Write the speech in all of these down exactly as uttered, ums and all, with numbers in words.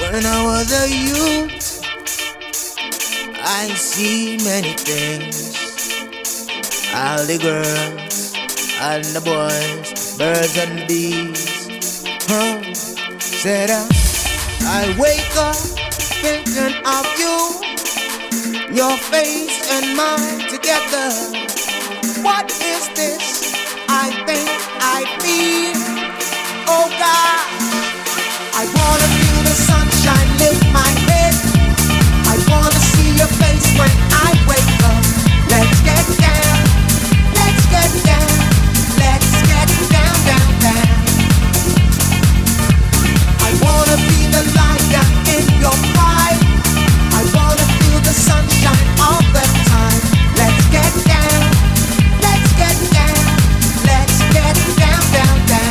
When I was a youth, I see many things. All the girls and the boys, birds and bees. Huh? Said I, I wake up thinking of you, your face and mine together. What is this? I think I feel. Oh God, I wanna feel the sunshine lift my head. I wanna see your face when I wake up. Let's get down, let's get down, let's get down, down, down. I wanna be the lion in your pride. I wanna feel the sunshine all the time. Let's get down, let's get down, let's get down, down, down.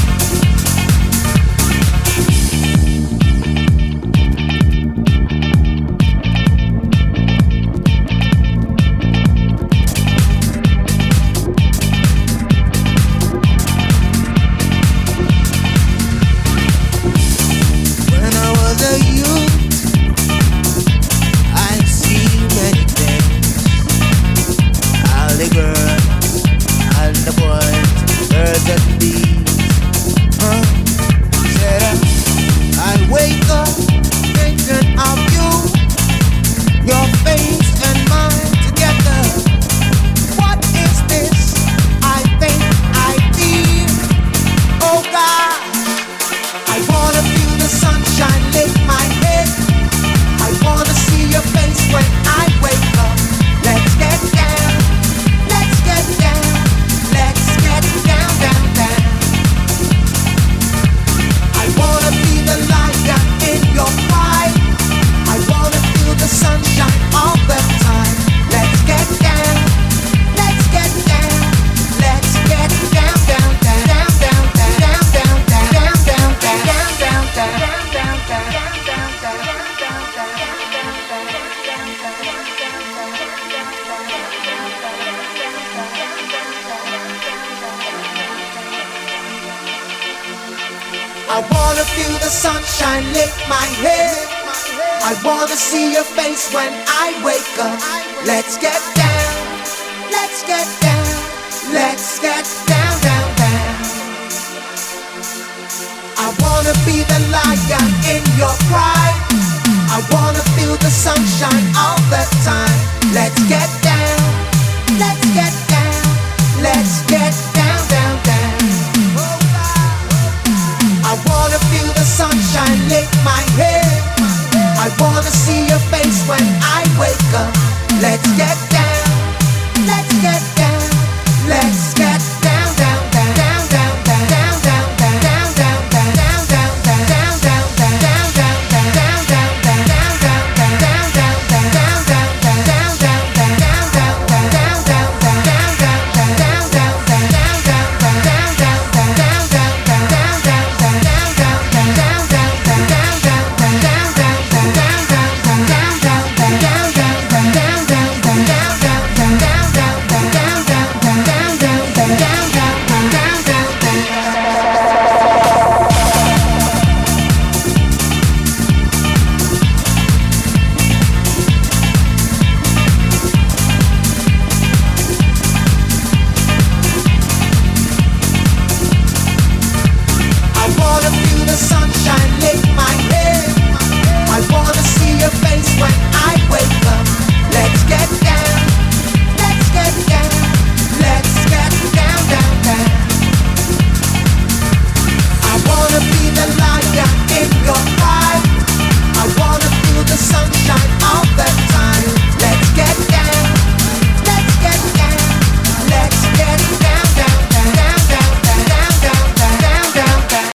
I wanna feel the sunshine lift my head. I wanna see your face when I wake up. Let's get down, let's get down, let's get down, down, down. I wanna be the lion in your pride. I wanna feel the sunshine all the time. Let's get down, let's get down.